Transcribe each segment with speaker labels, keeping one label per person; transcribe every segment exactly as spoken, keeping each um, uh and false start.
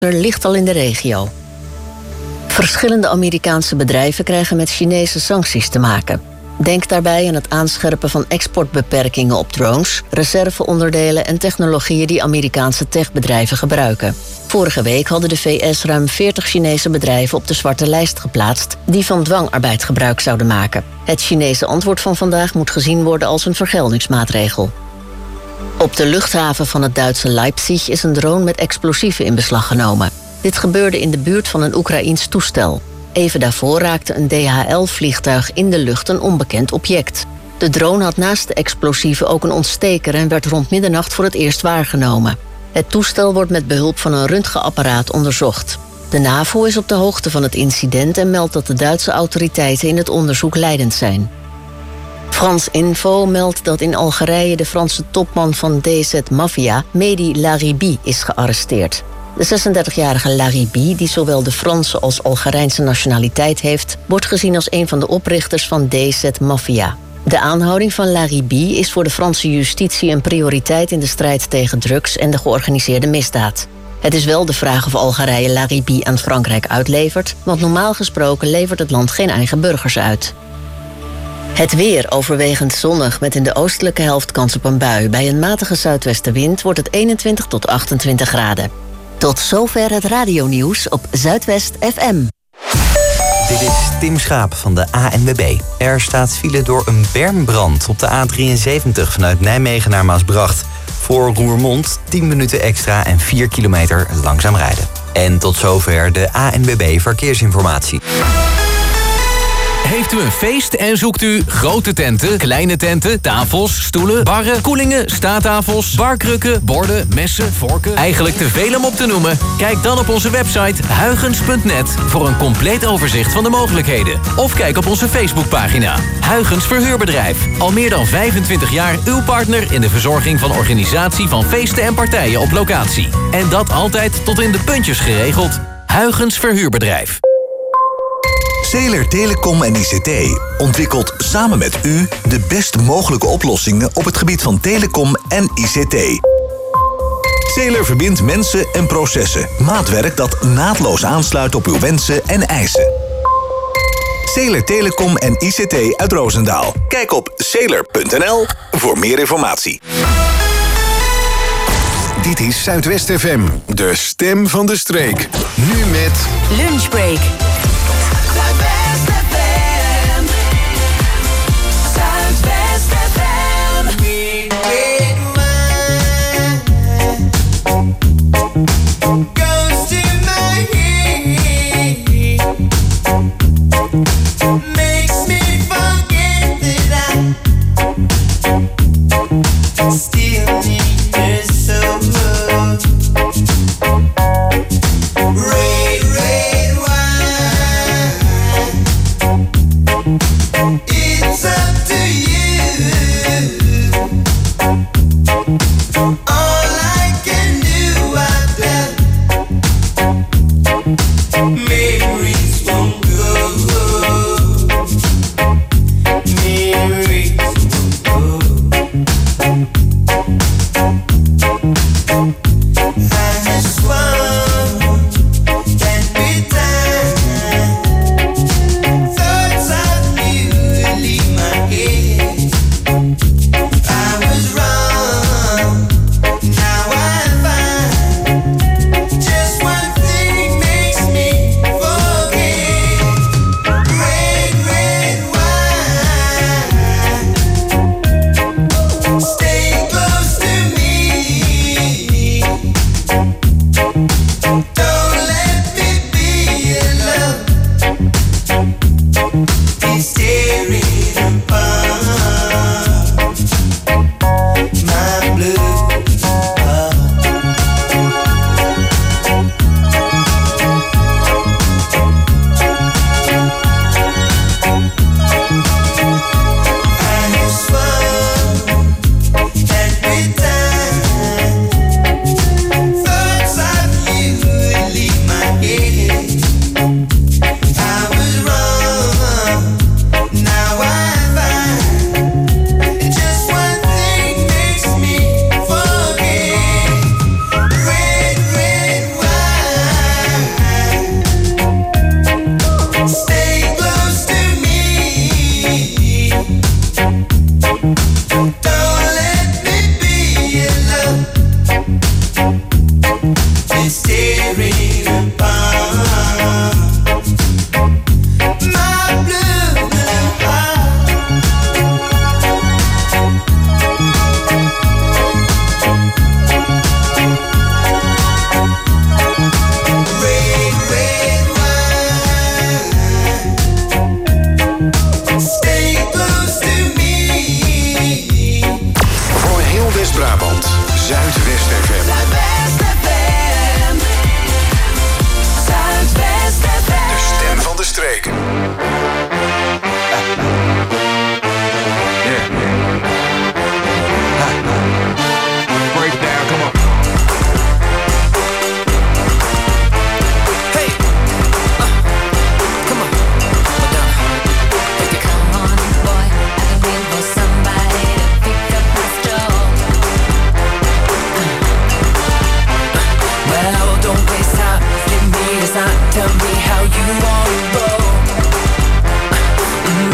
Speaker 1: Er ligt al in de regio. Verschillende Amerikaanse bedrijven krijgen met Chinese sancties te maken. Denk daarbij aan het aanscherpen van exportbeperkingen op drones, reserveonderdelen en technologieën die Amerikaanse techbedrijven gebruiken. Vorige week hadden de V S ruim veertig Chinese bedrijven op de zwarte lijst geplaatst die van dwangarbeid gebruik zouden maken. Het Chinese antwoord van vandaag moet gezien worden als een vergeldingsmaatregel. Op de luchthaven van het Duitse Leipzig is een drone met explosieven in beslag genomen. Dit gebeurde in de buurt van een Oekraïens toestel. Even daarvoor raakte een D H L-vliegtuig in de lucht een onbekend object. De drone had naast de explosieven ook een ontsteker en werd rond middernacht voor het eerst waargenomen. Het toestel wordt met behulp van een röntgenapparaat onderzocht. De NAVO is op de hoogte van het incident en meldt dat de Duitse autoriteiten in het onderzoek leidend zijn. Frans Info meldt dat in Algerije de Franse topman van D Z Mafia, Mehdi Laribi, is gearresteerd. De zesendertigjarige Laribi, die zowel de Franse als Algerijnse nationaliteit heeft, wordt gezien als een van de oprichters van D Z Mafia. De aanhouding van Laribi is voor de Franse justitie een prioriteit in de strijd tegen drugs en de georganiseerde misdaad. Het is wel de vraag of Algerije Laribi aan Frankrijk uitlevert, want normaal gesproken levert het land geen eigen burgers uit. Het weer overwegend zonnig met in de oostelijke helft kans op een bui. Bij een matige zuidwestenwind wordt het eenentwintig tot achtentwintig graden. Tot zover het radionieuws op Zuidwest F M.
Speaker 2: Dit is Tim Schaap van de A N W B. Er staat file door een bermbrand op de A drieënzeventig vanuit Nijmegen naar Maasbracht. Voor Roermond tien minuten extra en vier kilometer langzaam rijden. En tot zover de A N W B Verkeersinformatie.
Speaker 3: Heeft u een feest en zoekt u grote tenten, kleine tenten, tafels, stoelen, barren, koelingen, staattafels, barkrukken, borden, messen, vorken? Eigenlijk te veel om op te noemen? Kijk dan op onze website huygens punt net voor een compleet overzicht van de mogelijkheden. Of kijk op onze Facebookpagina. Huygens Verhuurbedrijf. Al meer dan vijfentwintig jaar uw partner in de verzorging van organisatie van feesten en partijen op locatie. En dat altijd tot in de puntjes geregeld. Huygens Verhuurbedrijf.
Speaker 4: Zeeler Telecom en I C T ontwikkelt samen met u de best mogelijke oplossingen op het gebied van telecom en I C T. Zeeler verbindt mensen en processen. Maatwerk dat naadloos aansluit op uw wensen en eisen. Zeeler Telecom en I C T uit Roosendaal. Kijk op zeeler punt n l voor meer informatie.
Speaker 5: Dit is Zuidwest F M, de stem van de streek. Nu met
Speaker 6: Lunchbreak. Zuidwest F M. Zuidwest F M. We get mine. Goes to my head. Makes me forget that I still need her so much. Red, red wine. tearing apart. My blue, blue heart. Red, red wine. Stay close to me.
Speaker 5: Voor heel West-Brabant, Zuidwest F M.
Speaker 6: Zuidwest F M. Zuidwest F M.
Speaker 5: De stem van de streek.
Speaker 7: Break it down, come on.
Speaker 8: Hey, uh, come on, Madonna. Take it. Come on, boy, I've been waiting for somebody to pick up my stroll. Uh, uh, well, don't waste time, give me a sign, tell me how you wanna roll. Uh, mm.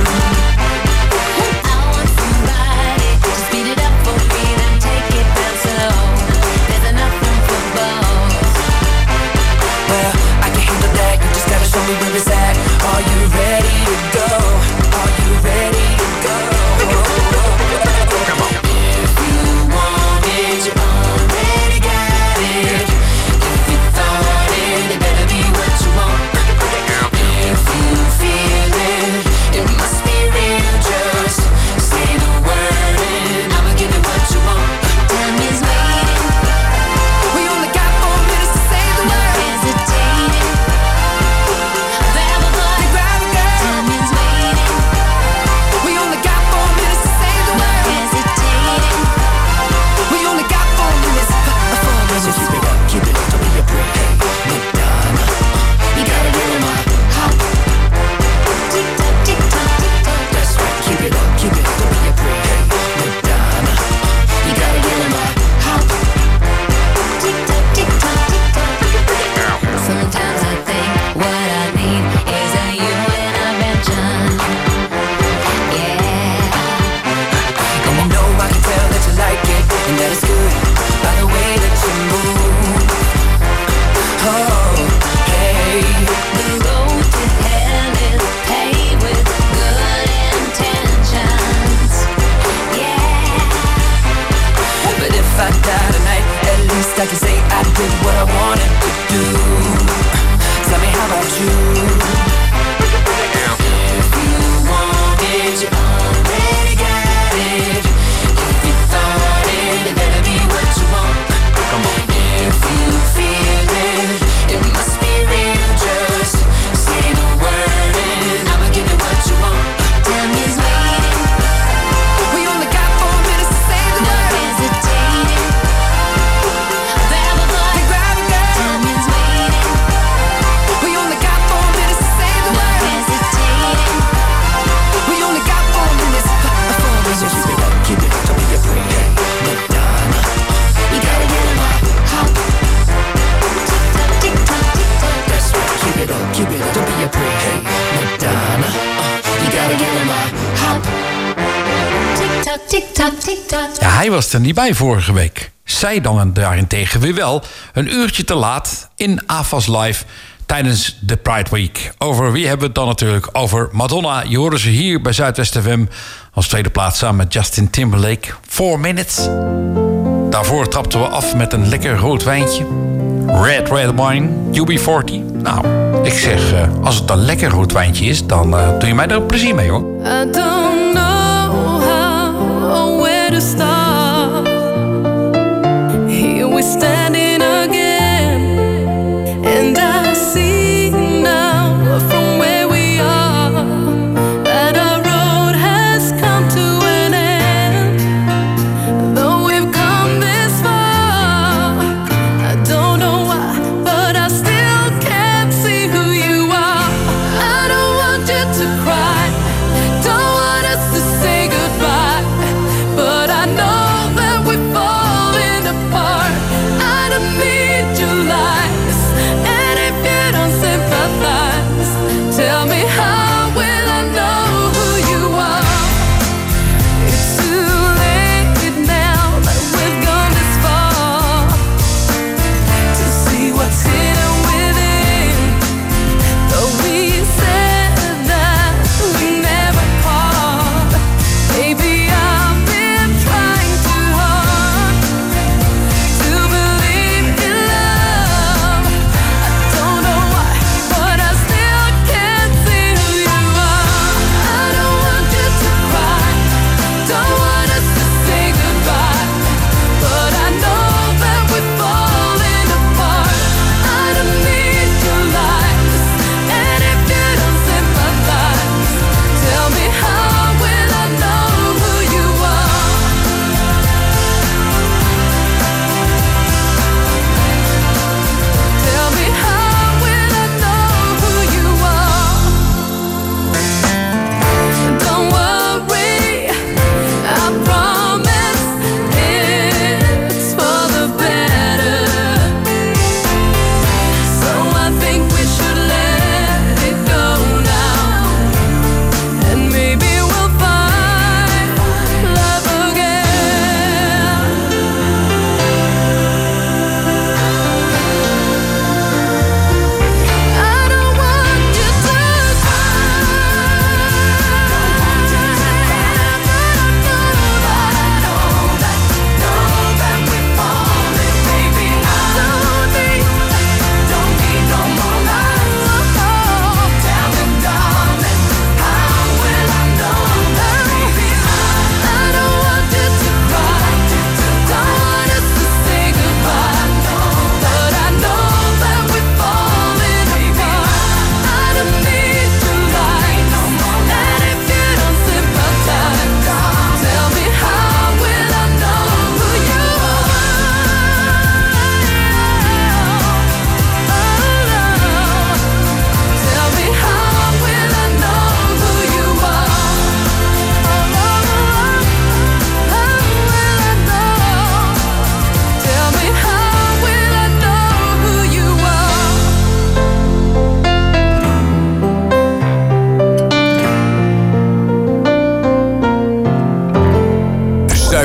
Speaker 8: I want somebody to speed it up for me, then take it down slow. There's enough room for both. Well, I can handle that, you just gotta show me where it's at. Are you ready to go? Are you ready to go?
Speaker 7: Come on.
Speaker 8: If you want it, you already got it. If you thought it, it better be what you want. If you feel it, it must be real. Just say the word and I'ma give you what you want. Time is waiting. We only got four minutes to say the word. No hesitating. Grab a boy, grab a girl. Time is waiting. We only got four minutes to say the word. No hesitating. We only got four minutes. Four minutes. So keep it up, keep it up, don't be a prick. Hey, Madonna, you gotta get in my hop. Tick tock, tick tock, tick tock. That's right, keep it up, keep it up, don't be a prick. Hey, Madonna, you gotta get in my hop. Tick tock, tick tock, tick tock. Sometimes I think what I need is a you intervention. Yeah. And I know I can tell that you like it, and that it's good by the way that you move. Oh, hey. The road to hell is paved with good intentions. Yeah. But if I die tonight, at least I can say I did what I wanted to do. Tell me, how about you? If you want it, you already got it. If you thought it, it better be what you want.
Speaker 7: Come on.
Speaker 8: If you feel it, it must be real. Just say the word and I'ma give you what you want. Time is waiting. We only got four minutes to say the word. No hesitating. Grab a boy, grab a girl. Time is waiting. We only got four minutes to say the word. No hesitating. We only got four minutes. Four minutes. So keep it up, keep it up, don't be a prick. Hey, Madonna, you gotta get in my hop. Tick tock, tick tock, tick tock. That's right, keep it up, keep it up, don't be a prick. Hey, Madonna, uh, you gotta get in my hop. Tick tock, tick tock, tick tock.
Speaker 9: Ja, hij was er niet bij vorige week. Zij dan daarentegen weer wel. Een uurtje te laat in A F A S Live tijdens de Pride Week. Over wie hebben we het dan natuurlijk? Over Madonna. Je hoorde ze hier bij Zuidwest F M als tweede plaats samen met Justin Timberlake. Four Minutes. Daarvoor trapten we af met een lekker rood wijntje. Red Red Wine, U B veertig. Nou, ik zeg, uh, als het een lekker rood wijntje is, dan uh, doe je mij er een plezier mee, hoor.
Speaker 10: I don't know how or where to start. Here we're standing again, and I see now from where we are that our road has come to an end. Though we've come this far, I don't know why, but I still can't see who you are. I don't want you to cry, don't want us to say goodbye, but I know that we're falling apart. I don't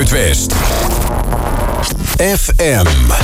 Speaker 5: Zuidwest. F M.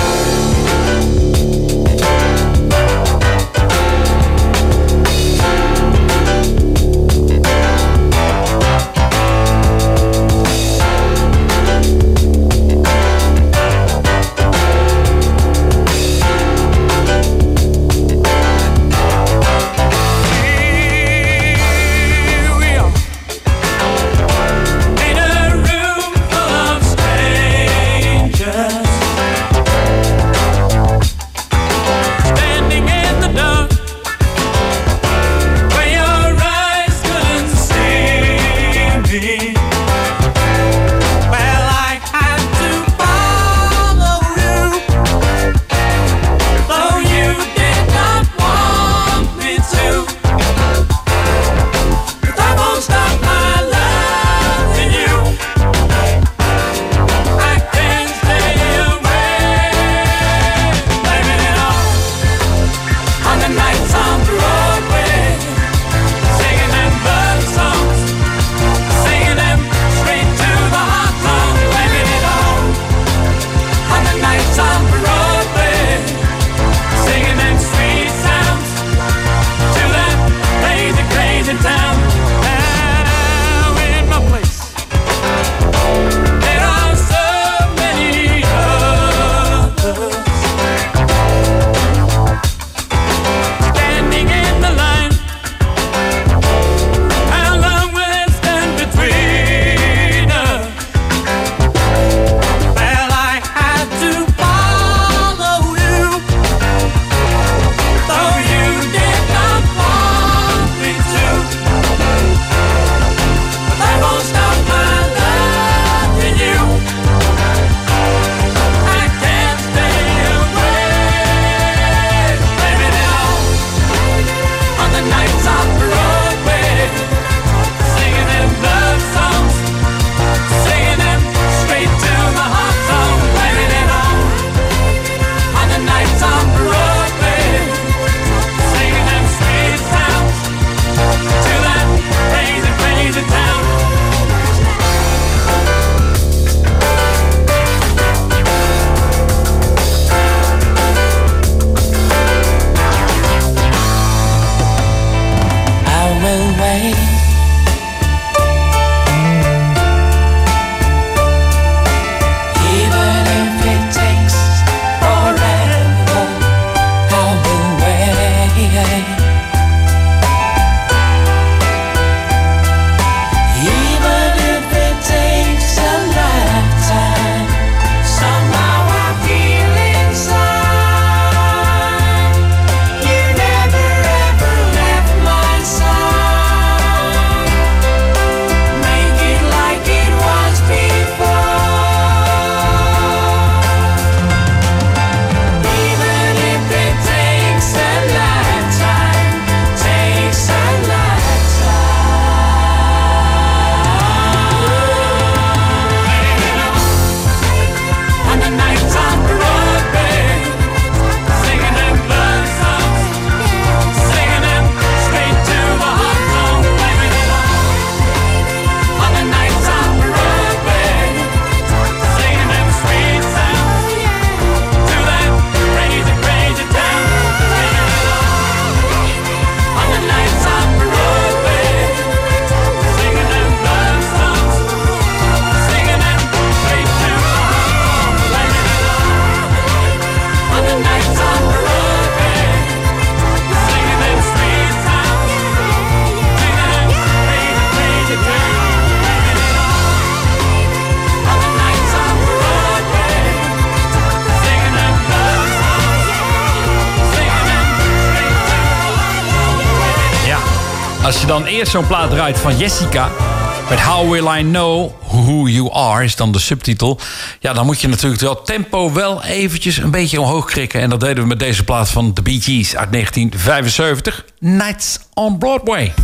Speaker 9: Als je dan eerst zo'n plaat draait van Jessica met How Will I Know Who You Are is dan de subtitel. Ja, dan moet je natuurlijk wel tempo wel eventjes een beetje omhoog krikken. En dat deden we met deze plaat van The Bee Gees uit negentien vijfenzeventig. Nights on Broadway.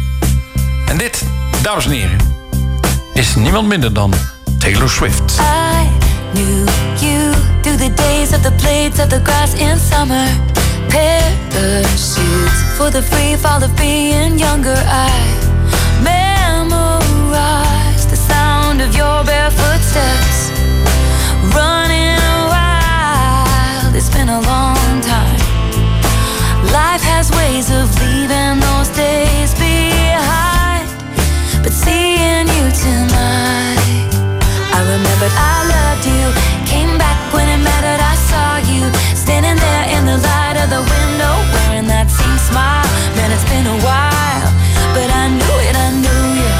Speaker 9: En dit, dames en heren, is niemand minder dan Taylor Swift.
Speaker 11: I knew you through the days of the blades of the grass in summer. Parachutes for the free fall of being younger. I memorized the sound of your barefoot footsteps, running wild. It's been a long time. Life has ways of leaving those days behind, but seeing you tonight, I remembered I loved you. Came back when it mattered. I saw you standing there in the light of the window, wearing that same smile. Man, it's been a while, but I knew it, I knew you.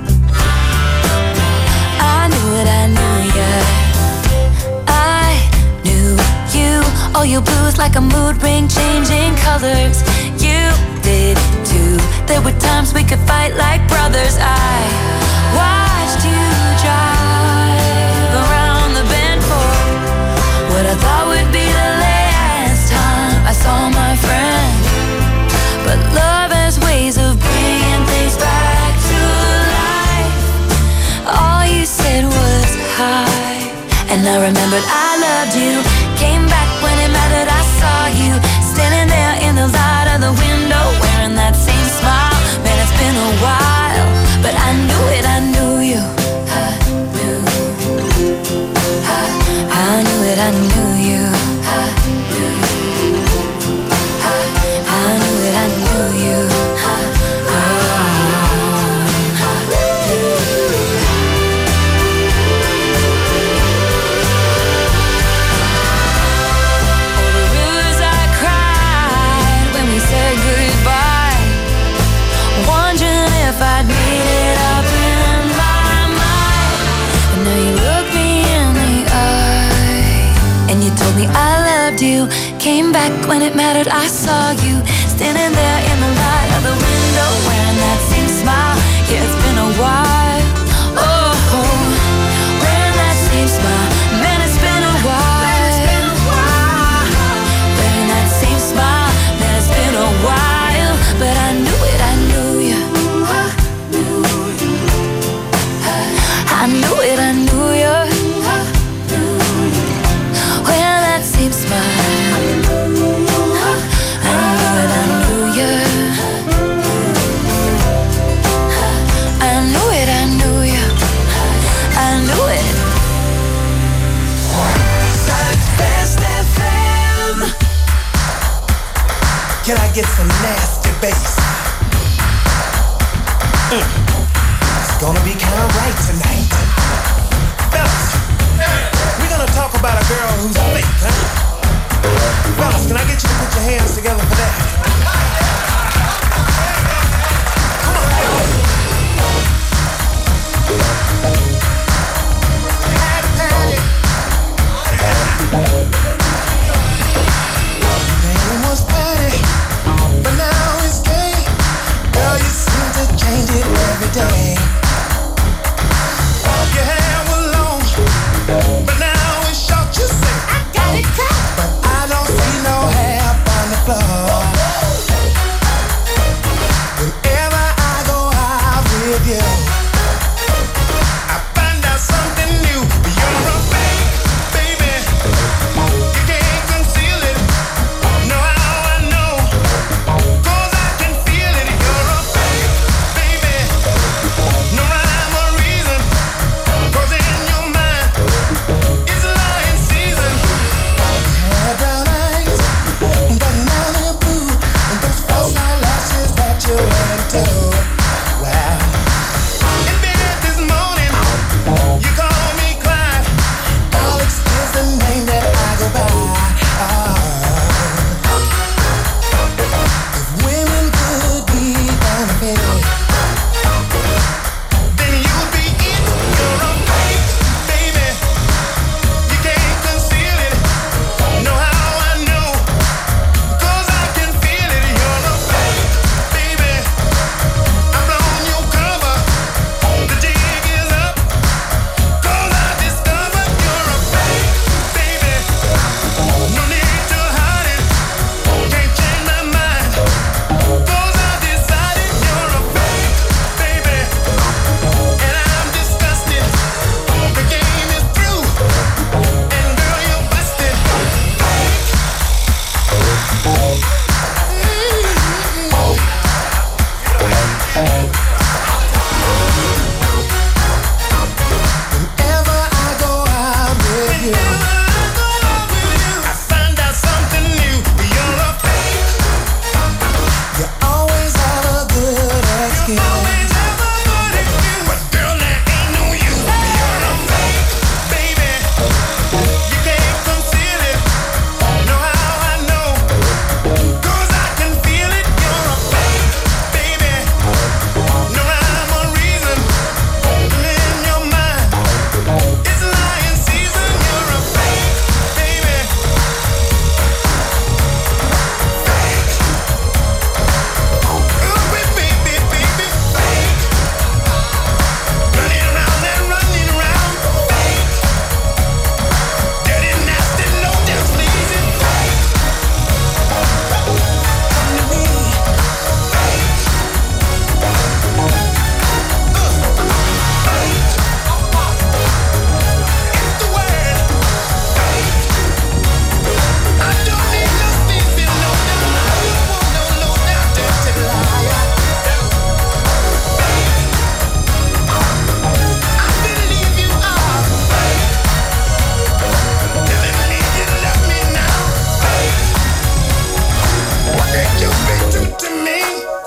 Speaker 11: I knew it, I knew you. I knew you. All your blues like a mood ring, changing colors. You did too. There were times we could fight like brothers. I watched you drive around the bend for what I thought would be the last time I saw my friend. But love has ways of bringing things back to life. All you said was hi, and I remembered I loved you. Came back when it mattered. I saw you standing there in the light of the window, wearing that same smile. Man, it's been a while, but I knew it, I knew you. I knew, I, I knew it, I knew you. I knew, I, I knew it, I knew you. I, if I'd made it up in my mind. And now you look me in the eye, and you told me I loved you. Came back when it mattered. I saw you standing there in the light of the window, wearing that same smile. Yeah, it's been a while. Oh, wearing that same smile. Man, it's been a while. Wearing that same smile. Man, it's been a while, but I knew it, I knew you. I knew it, I knew you. Well, that same smile. I knew it, I knew you. I knew it, I knew you. I knew it.
Speaker 6: Best F M. Can I get some nasty bass? Mm. It's gonna be kind of right tonight. Fellas, we're gonna talk about a girl who's fake, huh? Fellas, can I get you to put your hands together for that? Come on. Patty, Patty. Name was Patty, but now it's gay. Girl, you seem to change it every day. Your hair was long, but now it's short. You say I got it cut, but I don't see no hair up on the floor. me.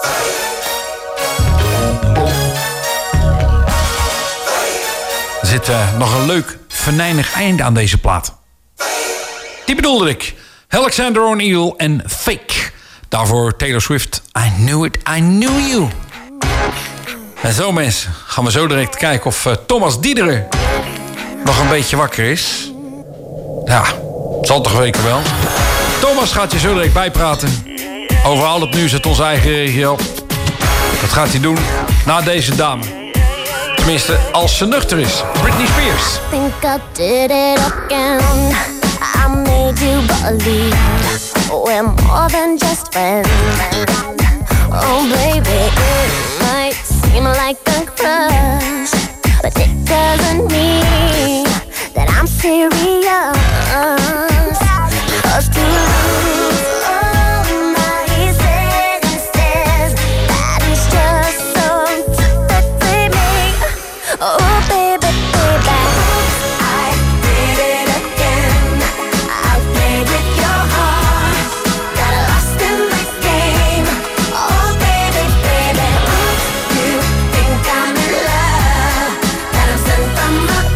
Speaker 9: Er zit uh, nog een leuk, venijnig einde aan deze plaat. Die bedoelde ik. Alexander O'Neal en Fake. Daarvoor Taylor Swift. I knew it, I knew you. En zo mensen, gaan we zo direct kijken of uh, Thomas Diederen nog een beetje wakker is. Ja, zal toch weken wel. Thomas gaat je zo direct bijpraten over al het nieuws uit onze eigen regio. Dat gaat hij doen na deze dame. Tenminste, als ze nuchter is. Britney Spears.
Speaker 12: Think I did it again. I made you believe we're more than just friends. Oh baby, it might seem like a crush, but it doesn't mean that I'm serious. 'Cause to lose all my senses, that is just so typically me. Oh baby, baby, I did it again. I played with your heart, got lost in this game. Oh baby, baby, you think I'm in love, that I'm sent from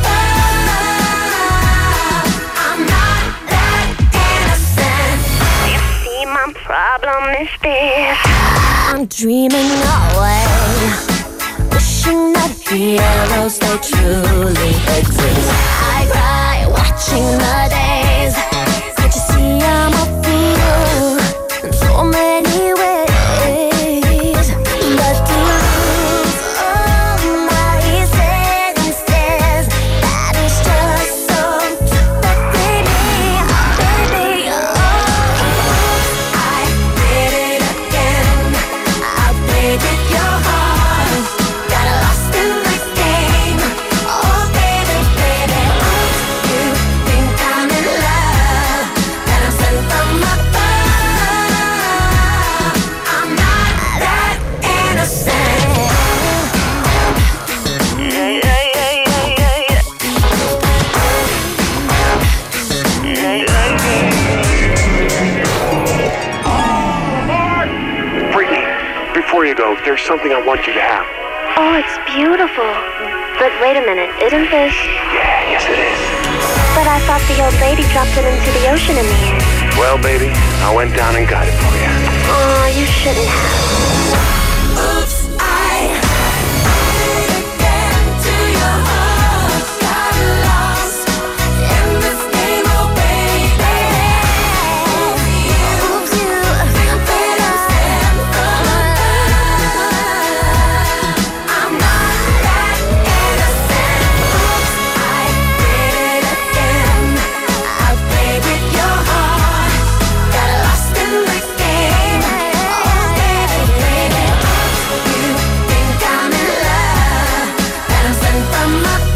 Speaker 12: above. I'm not that innocent. You see, my problem is this: I'm dreaming away, wishing that heroes they truly exist. I cry watching the days. Can't you see I'm a fool in so many ways? But to lose all my senses, that is just so typically me, baby. Oh, I did it again. I played with your heart, got lost in this game. Oh baby, baby, you think I'm in love, that I'm sent from above. I'm not that innocent. Yeah, yeah, yeah, yeah, yeah,
Speaker 7: Brittany, before you go, there's something I want you to have.
Speaker 12: Oh, it's beautiful. But wait a minute, isn't this?
Speaker 7: Yeah, yes it is.
Speaker 12: But I thought the old lady dropped it into the ocean in the end.
Speaker 7: Well, baby, I went down and got it for you.
Speaker 12: Oh, you shouldn't have. Oops, I did it again to your heart. Got lost in this game, oh baby. Oops, you think that I'm sent from above. I'm not that innocent. Oops, I did it again. I played with your heart, got lost in this game. Oh baby, baby, you think I'm in love, that I'm sent from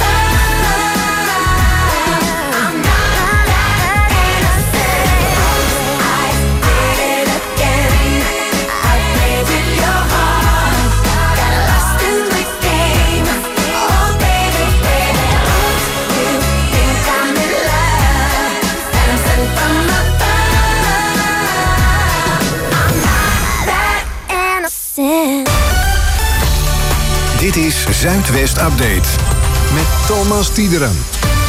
Speaker 12: above. I'm not that innocent. I did it again. I played with your heart, got lost in this game. Oh baby, baby, you think I'm in love, that I'm sent from above. I'm not that innocent.
Speaker 5: Dit is Zuidwest Update met Thomas Diederen.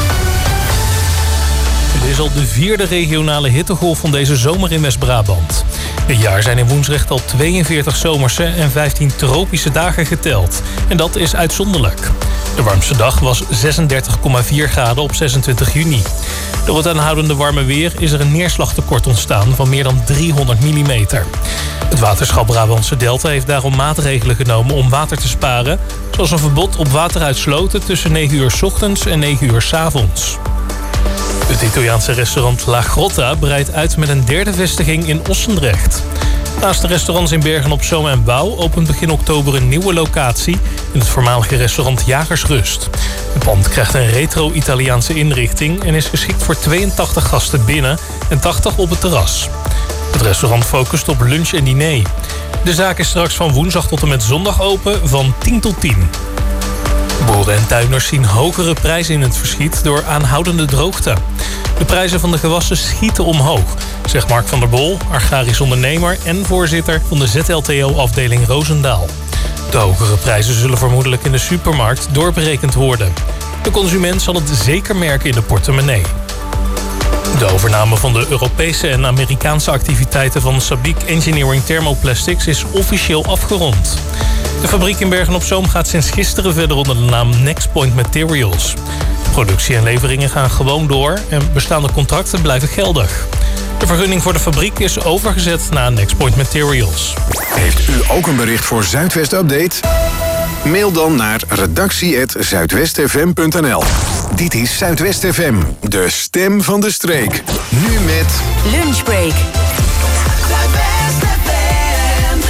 Speaker 13: Het is al de vierde regionale hittegolf van deze zomer in West-Brabant. Dit jaar zijn in Woensdrecht al tweeënveertig zomerse en vijftien tropische dagen geteld. En dat is uitzonderlijk. De warmste dag was zesendertig komma vier graden op zesentwintig juni. Door het aanhoudende warme weer is er een neerslagtekort ontstaan van meer dan driehonderd millimeter. Het waterschap Brabantse Delta heeft daarom maatregelen genomen om water te sparen, zoals een verbod op water uit sloten tussen negen uur 's ochtends en negen uur 's avonds. Het Italiaanse restaurant La Grotta breidt uit met een derde vestiging in Ossendrecht. Naast de restaurants in Bergen op Zoom en Bouw opent begin oktober een nieuwe locatie in het voormalige restaurant Jagersrust. Het pand krijgt een retro-Italiaanse inrichting en is geschikt voor tweeëntachtig gasten binnen en tachtig op het terras. Het restaurant focust op lunch en diner. De zaak is straks van woensdag tot en met zondag open van tien tot tien. Boeren en tuinders zien hogere prijzen in het verschiet door aanhoudende droogte. De prijzen van de gewassen schieten omhoog, zegt Mark van der Bol, agrarisch ondernemer en voorzitter van de Z L T O-afdeling Roosendaal. De hogere prijzen zullen vermoedelijk in de supermarkt doorberekend worden. De consument zal het zeker merken in de portemonnee. De overname van de Europese en Amerikaanse activiteiten van Sabic Engineering Thermoplastics is officieel afgerond. De fabriek in Bergen-op-Zoom gaat sinds gisteren verder onder de naam Nextpoint Materials. Productie en leveringen gaan gewoon door en bestaande contracten blijven geldig. De vergunning voor de fabriek is overgezet naar Nextpoint Materials.
Speaker 5: Heeft u ook een bericht voor Zuidwest Update? Mail dan naar redactie at zuidwestfm punt n l. Dit is Zuidwest F M, de stem van de streek. Nu met
Speaker 11: Lunchbreak.
Speaker 8: Zuidwest F M.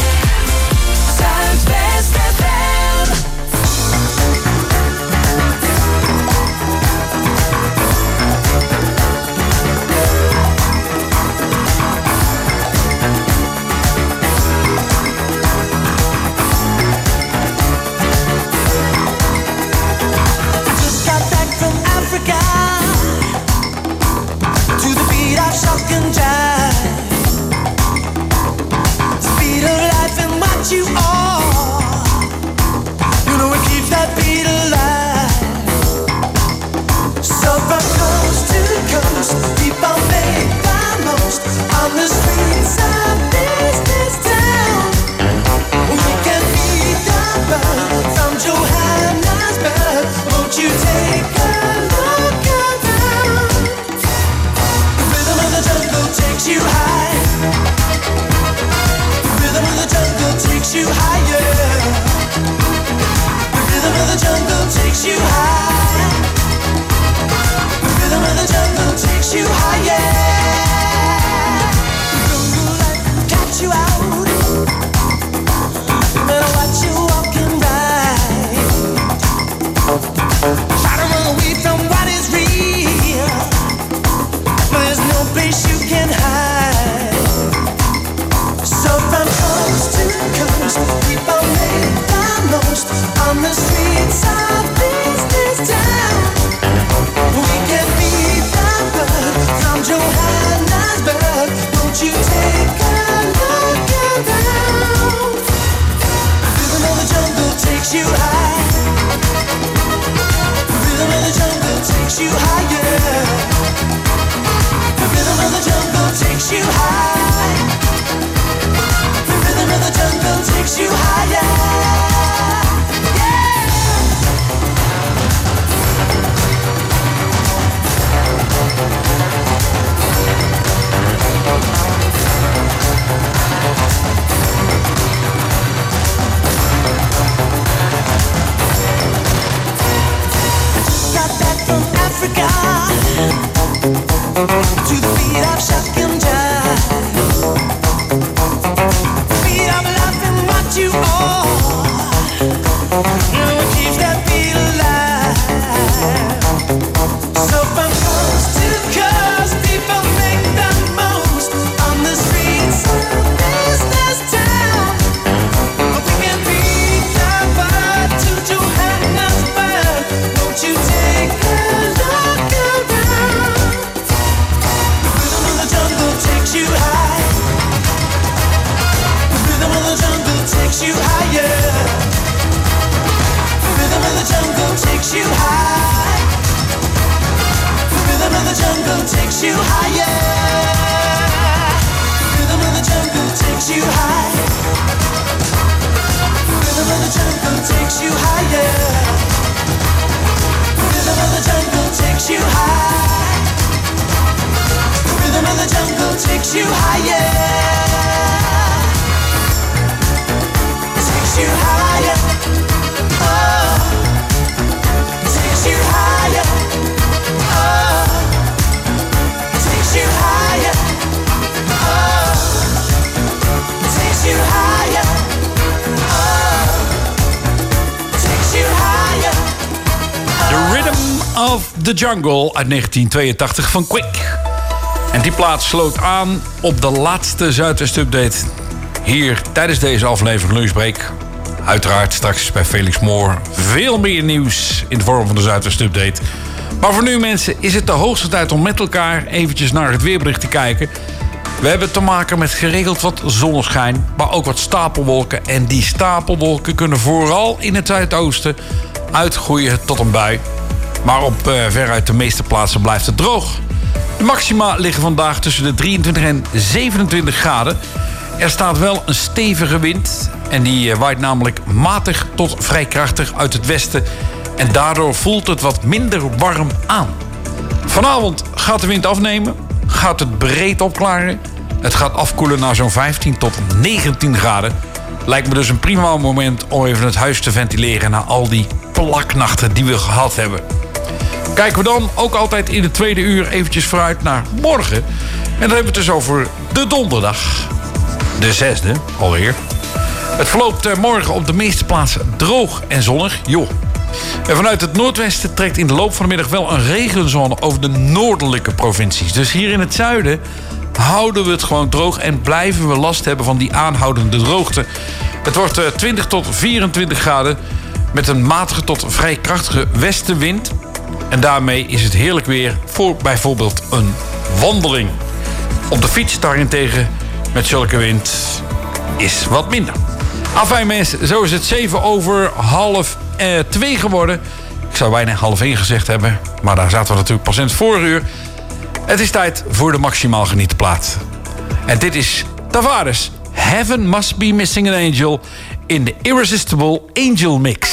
Speaker 8: Zuidwest F M.
Speaker 6: To the beat of shock and jive, speed of life and what you are. You know it keeps that beat alive. So from coast to coast, keep on making the most on the streets of this this town. We can beat the buzz from Johannesburg. Won't you take a look around? The rhythm of the jungle takes you high. The rhythm of the jungle takes you higher. The rhythm of the jungle takes you high. The rhythm of the jungle takes you higher. The jungle life got you out. No matter what you're walking by, try to run away from what is real. There's no place you can hide. So from coast to coast, keep on making the most on the streets of this this town. We can beat the buzz from Johannesburg. Won't you take a look around? The rhythm of the jungle takes you high. The rhythm of the jungle takes you higher. The rhythm of the jungle takes you high. The rhythm of the jungle takes you higher. Yeah. Got back from Africa to the beat of shock and jive. Beat of life and what you are. You know it keeps that beat alive. So from coast to coast, people make the most on the streets of this this town. We can beat the buzz to Johannesburg. Won't you take a look around? The rhythm of the jungle takes you high. The rhythm of the jungle takes you higher. The rhythm of the jungle takes you high. The rhythm of the jungle takes you higher. The rhythm of the jungle takes you high. The rhythm of the jungle takes you higher. The rhythm of the jungle takes you high. The rhythm of the jungle takes you higher. Takes you higher. Oh, takes you higher. Oh, takes you higher. Oh, takes you higher. Oh, takes you higher.
Speaker 9: The Rhythm of the Jungle uit negentien tweeëntachtig van Quick. En die plaat sloot aan op de laatste Zuidwest Update. Hier tijdens deze aflevering Lunchbreak. Uiteraard straks bij Felix Moor veel meer nieuws in de vorm van de Zuidwest Update. Maar voor nu mensen is het de hoogste tijd om met elkaar eventjes naar het weerbericht te kijken. We hebben te maken met geregeld wat zonneschijn, maar ook wat stapelwolken. En die stapelwolken kunnen vooral in het zuidoosten uitgroeien tot een bui. Maar op uh, veruit de meeste plaatsen blijft het droog. De maxima liggen vandaag tussen de drieëntwintig en zevenentwintig graden. Er staat wel een stevige wind en die uh, waait namelijk matig tot vrij krachtig uit het westen. En daardoor voelt het wat minder warm aan. Vanavond gaat de wind afnemen, gaat het breed opklaren. Het gaat afkoelen naar zo'n vijftien tot negentien graden. Lijkt me dus een prima moment om even het huis te ventileren na al die plaknachten die we gehad hebben. Kijken we dan ook altijd in het tweede uur eventjes vooruit naar morgen. En dan hebben we het dus over de donderdag. De zesde alweer. Het verloopt morgen op de meeste plaatsen droog en zonnig. Joh. En vanuit het noordwesten trekt in de loop van de middag wel een regenzone over de noordelijke provincies. Dus hier in het zuiden houden we het gewoon droog en blijven we last hebben van die aanhoudende droogte. Het wordt twintig tot vierentwintig graden met een matige tot vrij krachtige westenwind. En daarmee is het heerlijk weer voor bijvoorbeeld een wandeling. Op de fiets daarentegen met zulke wind is wat minder. Afijn mensen, zo is het zeven over half eh, twee geworden. Ik zou bijna half één gezegd hebben, maar daar zaten we natuurlijk pas in het vorige uur. Het is tijd voor de maximaal genieten plaat. En dit is Tavares. Heaven Must Be Missing an Angel in de Irresistible Angel Mix.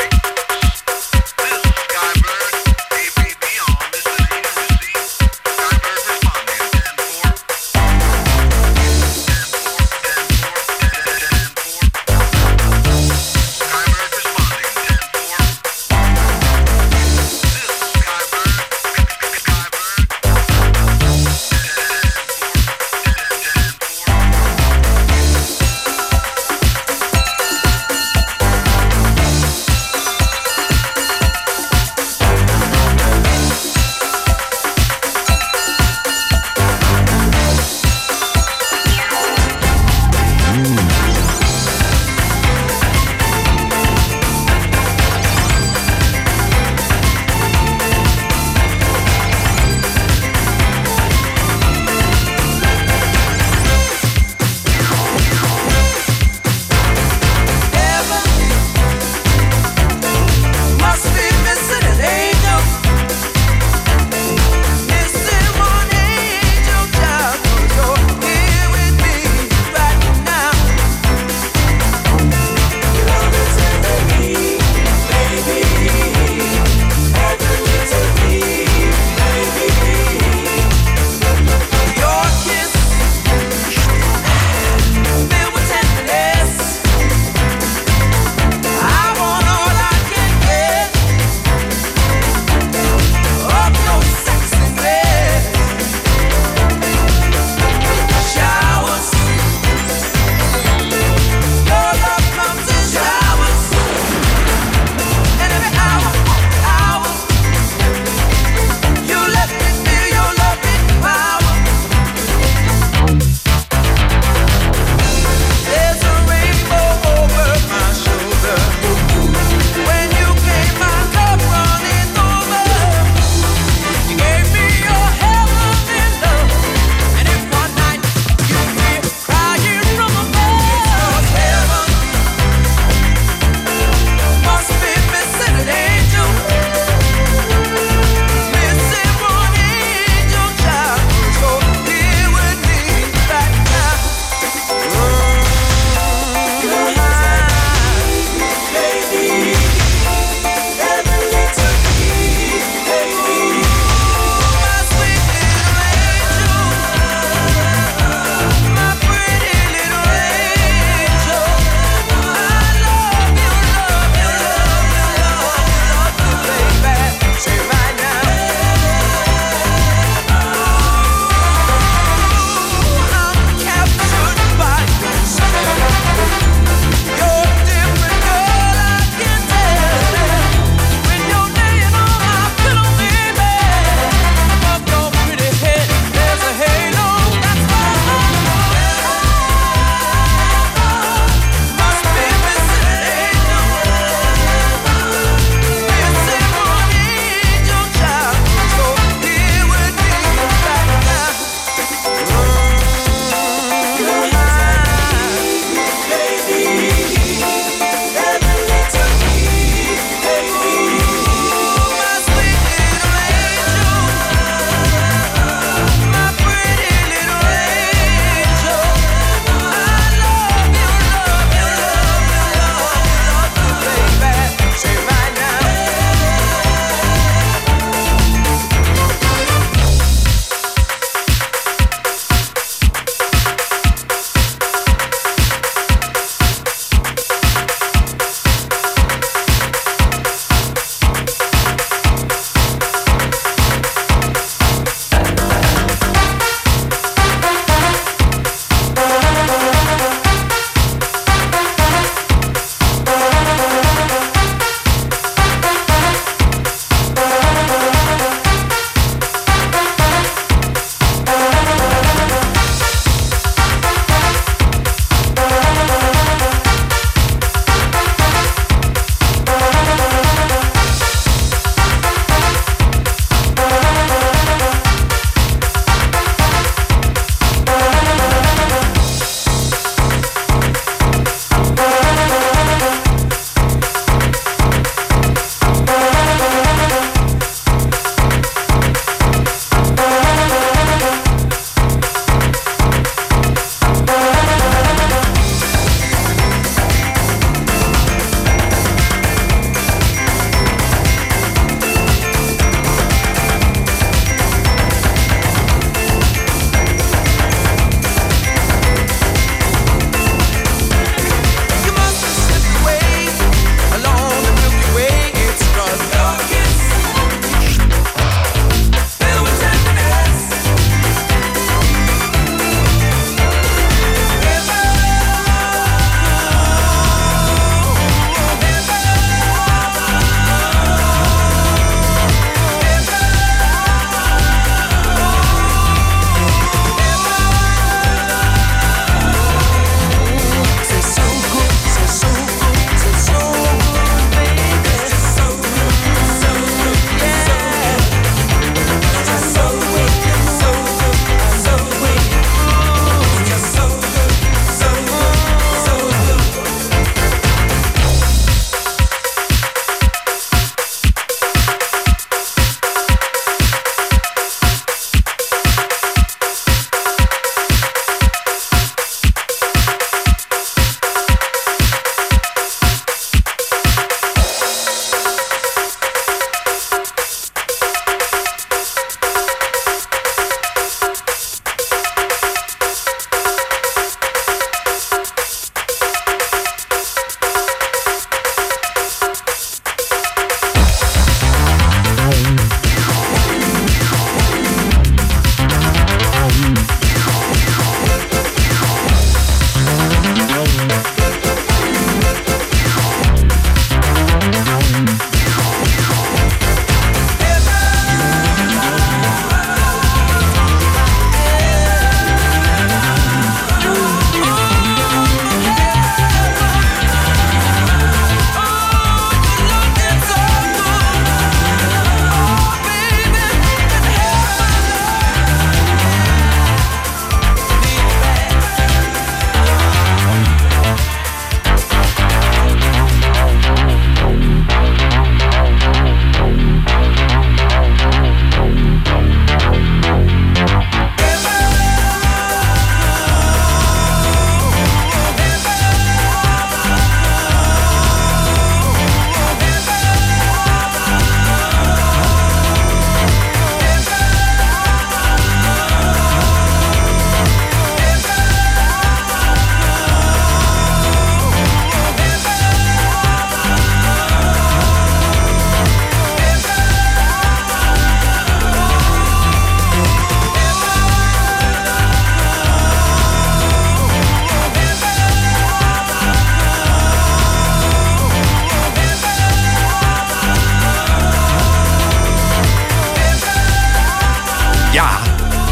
Speaker 14: Skybird, A B B on, this is Angel Missing.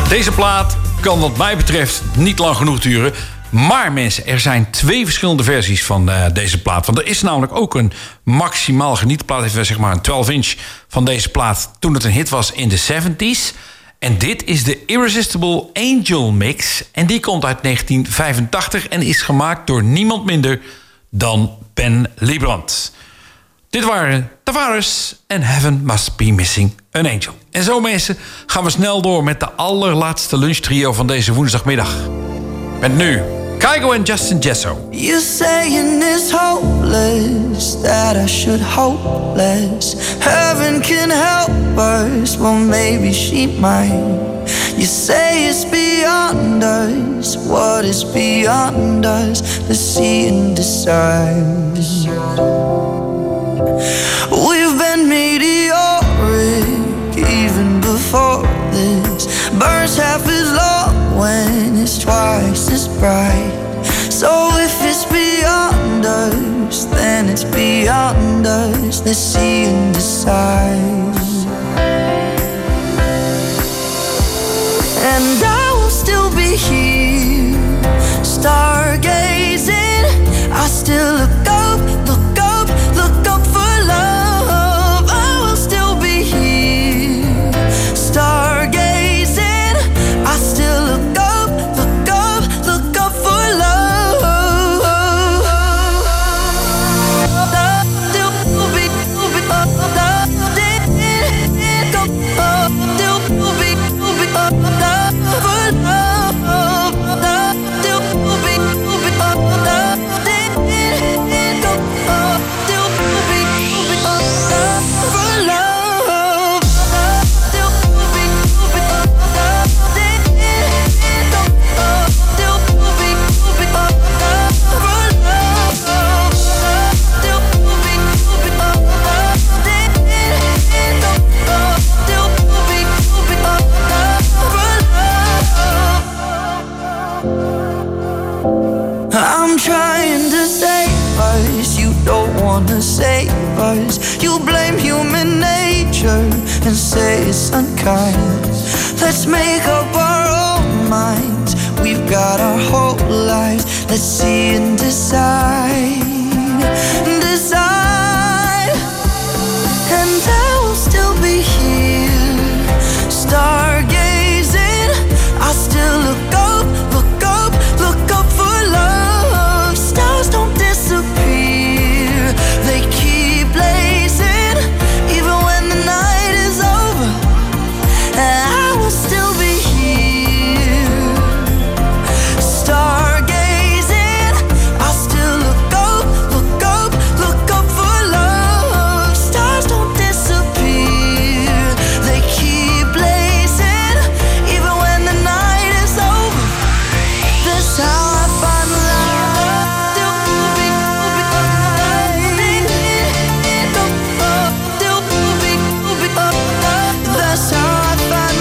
Speaker 9: Deze plaat kan wat mij betreft niet lang genoeg duren. Maar mensen, er zijn twee verschillende versies van uh, deze plaat. Want er is namelijk ook een maximaal genietplaat. Heeft zeg maar een twaalf inch van deze plaat toen het een hit was in de zeventig. En dit is de Irresistible Angel Mix. En die komt uit negentien vijfentachtig en is gemaakt door niemand minder dan Ben Liebrand. Dit waren Tavares en Heaven Must Be Missing an Angel. En zo mensen gaan we snel door met de allerlaatste lunchtrio van deze woensdagmiddag. Met nu Kygo en Justin Jesso.
Speaker 14: You're saying it's hopeless, that I should hope less. Heaven can help us, well maybe she might. You say it's beyond us, what is beyond us? Let's see and decide. We've been meteoric even before this. Burns half as long when it's twice as bright. So if it's beyond us, then it's beyond us. Let's see and decide. And I will still be here, stargazing. I still look up, look up, look up for love. I will still be here, stargazing. I still look up, look up, look up for love. Still be, still be up, still be, still be up for love. Still be, still be up, I'm trying to save us, you don't wanna save us. You blame human nature and say it's unkind. Let's make up our own minds, we've got our whole lives. Let's see and decide, decide. And I will still be here, stargazing. I still look up, look up, look up for love. Stars don't disappear, they keep blazing, even when the night is over. And I will still be here, stargazing. I still look up, look up, look up for love. Stars don't disappear, they keep blazing, even when the night is over. That's how I find love. That's how I find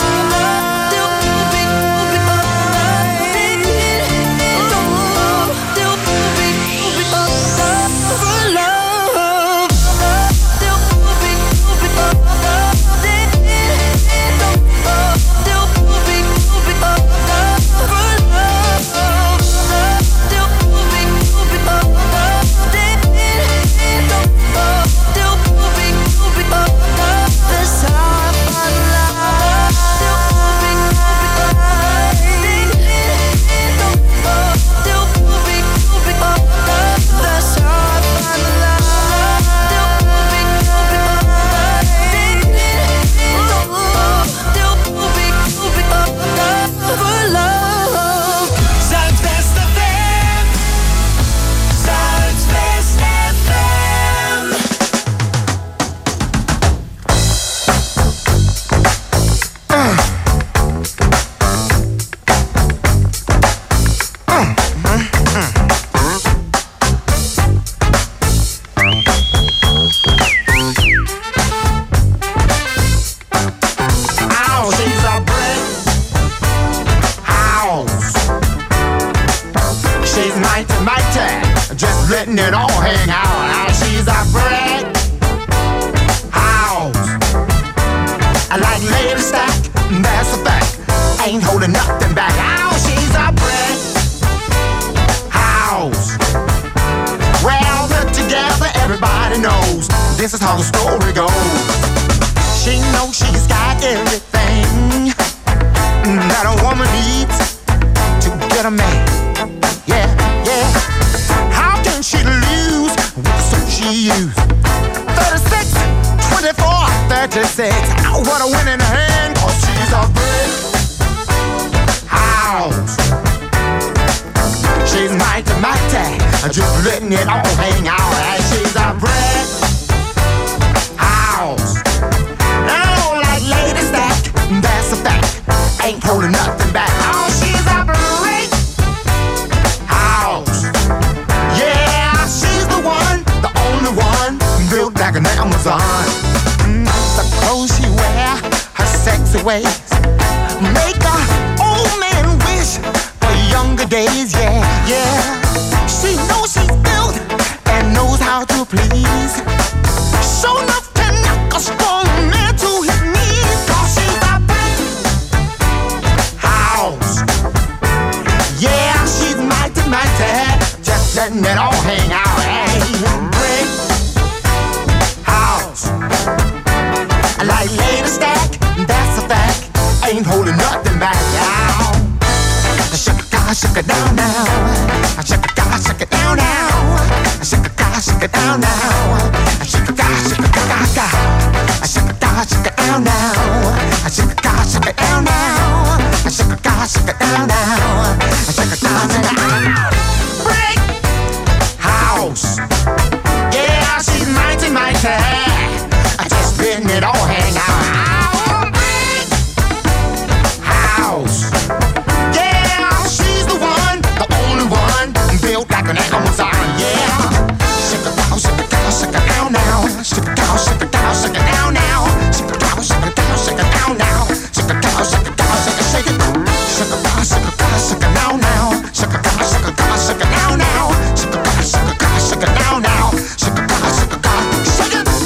Speaker 15: letting it all hang out. Now she's a brick house. I like lady stack, that's a fact. Ain't how the story goes. She knows she's got everything that a woman needs to get a man. Yeah, yeah. How can she lose with the suit she used? thirty-six, twenty-four, thirty-six. Oh, what a winning hand, cause she's a brick house. She's mighty, mighty, just letting it all hang out. And she's a brick house. Now, like Lady Stack, that's a fact. Ain't holding nothing back. Oh, she's a brick house. Yeah, she's the one, the only one, built like an Amazon. Mm, the clothes she wear, her sexy ways, make a old man wish for younger days. Yeah, yeah. She knows she's built and knows how to please. Show enough to knock a strong man to his knees. Cause she's a brick house. Yeah, she's mighty, mighty, just letting it all hang out. Hey, brick house. Like Lady Stack, that's a fact. Ain't holding nothing back. Yeah. Shake it, God, shake it down now. Shake it, God, shake it down now. Shake it, God, shake it down now. Shake it, God, shake it, God, God. Shake it, God, shake it down now. Shake it, God, shake it down now. Shake it, God, shake it down now. Shake it, God, shake it down now. Break house. Yeah, she's mighty, mighty. Just letting it all hang out. Break house. Built like an Amazon, yeah. Shake it down, shake it down, shake it down now. Shake it down, shake it down, shake it down now. Shake it down, shake it down, shake it down now. Shake it down, shake it down, shake it, shake it. Shake it down, shake it down, shake it down now. Shake it down, shake it down, shake it down now. Shake it down, shake it down, shake it down now. Shake it down, shake it down, shake it.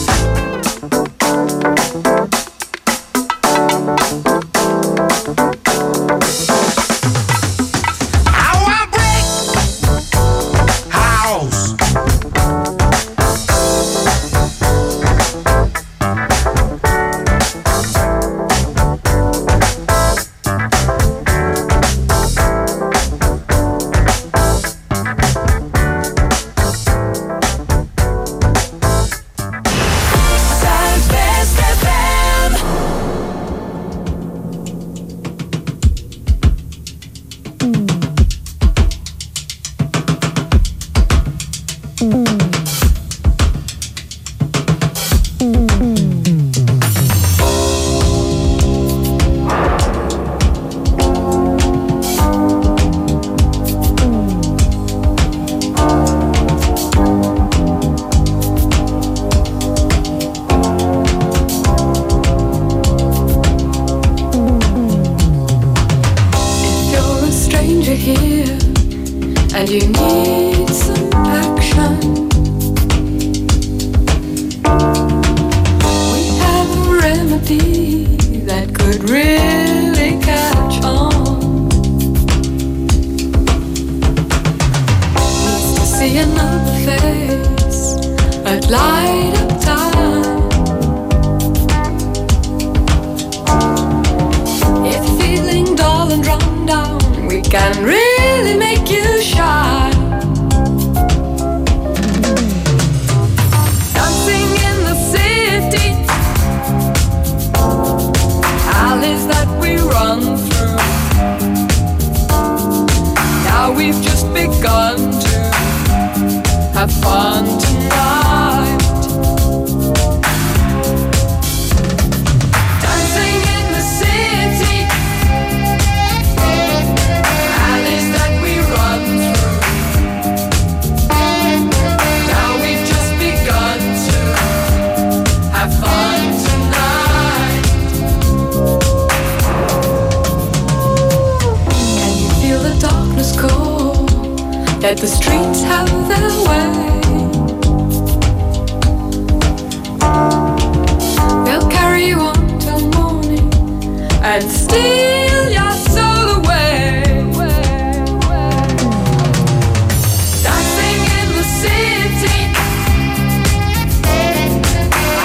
Speaker 10: Let the streets have their way. They'll carry you on till morning and steal your soul away. Dancing in the city,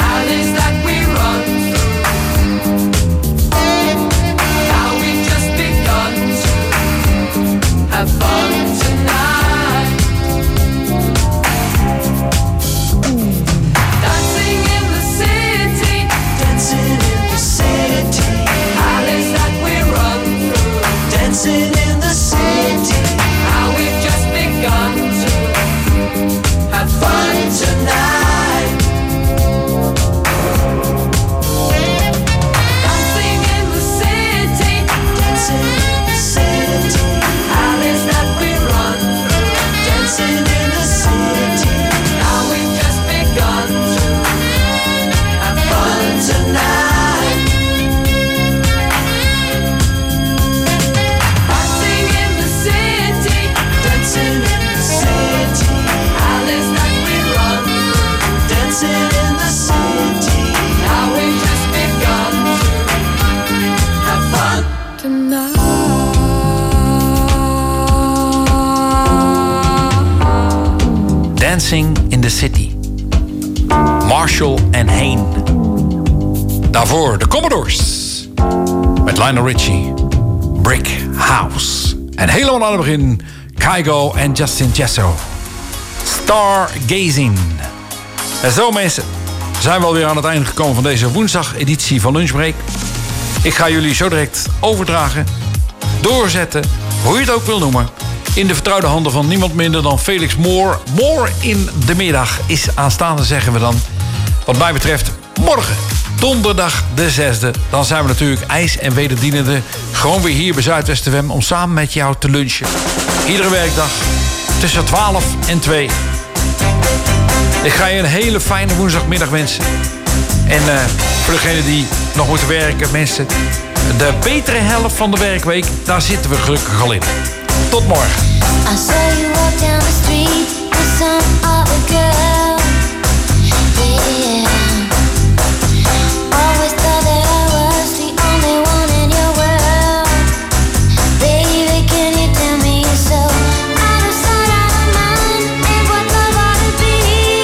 Speaker 9: Dancing in the City. Marshall en Hayne. Daarvoor de Commodores. Met Lionel Richie. Brick House. En helemaal aan het begin Kygo en Justin Jesso. Stargazing. En zo mensen, zijn we alweer aan het einde gekomen van deze woensdag-editie van Lunchbreak. Ik ga jullie zo direct overdragen, doorzetten, hoe je het ook wil noemen, in de vertrouwde handen van niemand minder dan Felix Moore. Moore in de middag is aanstaande, zeggen we dan. Wat mij betreft morgen, donderdag de zesde. Dan zijn we natuurlijk ijs en wederdienende gewoon weer hier bij Zuidwest F M om samen met jou te lunchen. Iedere werkdag tussen twaalf en twee. Ik ga je een hele fijne woensdagmiddag wensen. En uh, voor degenen die nog moeten werken, mensen, de betere helft van de werkweek, daar zitten we gelukkig al in. Tot morgen.
Speaker 12: I saw you walk down the street with some other girl. Yeah. Always thought that I was the only one in your world. Baby, can you tell me so? Out of sight, out of mind, ain't what love ought to be.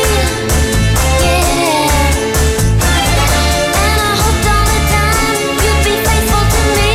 Speaker 12: Yeah. And I hoped all the time you'd be faithful to me.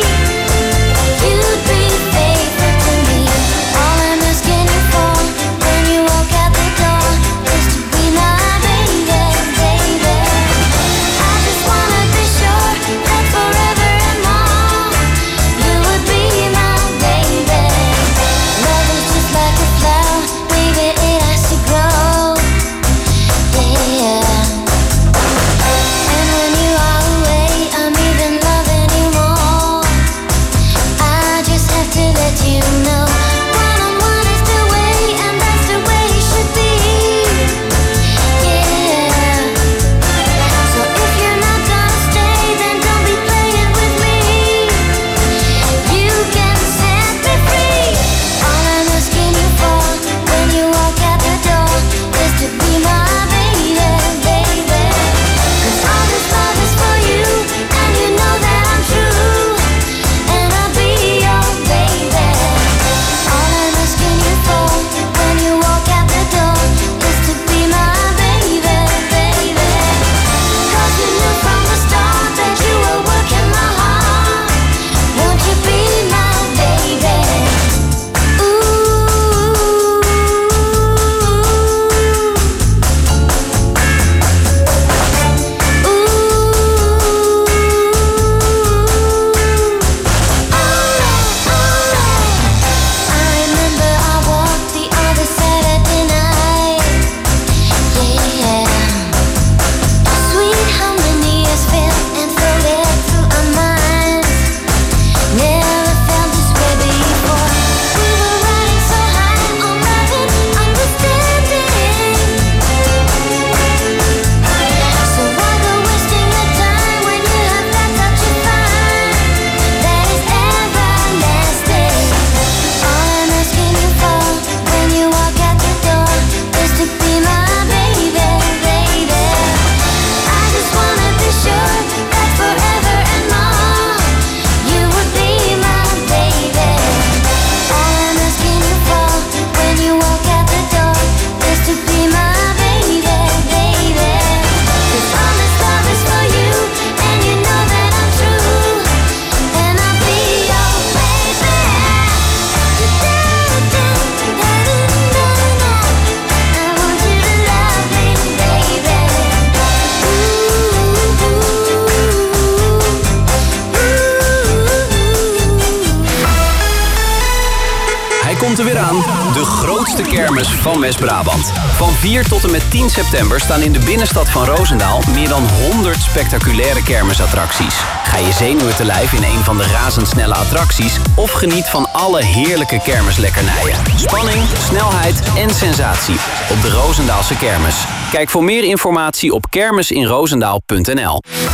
Speaker 12: You'd be faithful to me. All I'm asking you for when you walk out the door is to be my baby, baby. I just wanna be sure that forever and more you would be my baby. Love is just like a flower, baby, it has to grow. Yeah. And when you are away, I'm even loving you more. I just have to let you know one-on-one is the way, and that's the way it should be. Yeah. So if you're not gonna stay, then don't be playing with me. You can set me free. All I'm asking you for when you walk out the door is to be my baby, baby. 'Cause all this love is for you, and you know that I'm true, and I'll be your baby. All I'm asking you for when you walk out the door is to be my baby, baby. 'Cause you knew from the start that you were working my heart. Won't you be my baby? I remember I walked the other Saturday night. Yeah. Sweet harmony is felt and floated through our minds. Never felt this way before. We were riding so high on love and understanding. So why go wasting your time when you have that touch of fire that is everlasting? All I'm asking you for when you walk out the door is to be my baby, baby. I just wanna be sure that forever and more you would be my baby. All I'm asking you for when you walk out the door is to be my baby, baby. 'Cause all this love is for you, and you know that I'm true, and I'll be your baby. I want you to love me, baby.
Speaker 3: Hij komt er weer aan. De grootste kermis van West-Brabant. Van vier tot en met tien september staan in de binnenstad van Roosendaal meer dan honderd spectaculaire kermisattracties. Ga je zenuwen te lijf in een van de razendsnelle attracties of geniet van alle heerlijke kermislekkernijen. Spanning, snelheid en sensatie op de Roosendaalse kermis. Kijk voor meer informatie op kermisinroosendaal punt n l.